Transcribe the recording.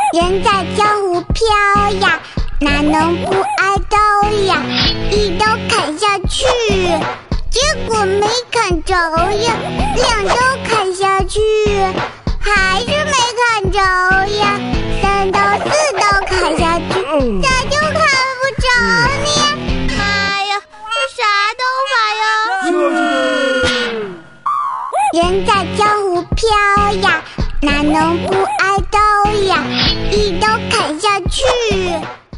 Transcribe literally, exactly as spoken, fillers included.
人在江湖飘呀，哪能不挨刀呀？一刀砍下去，结果没砍着呀，两刀砍下去，还是没砍着呀，三刀四刀砍下去，咋就砍不着呢？妈呀，这啥刀法呀？人在江湖飘呀，哪能不挨刀呀？一刀砍下去。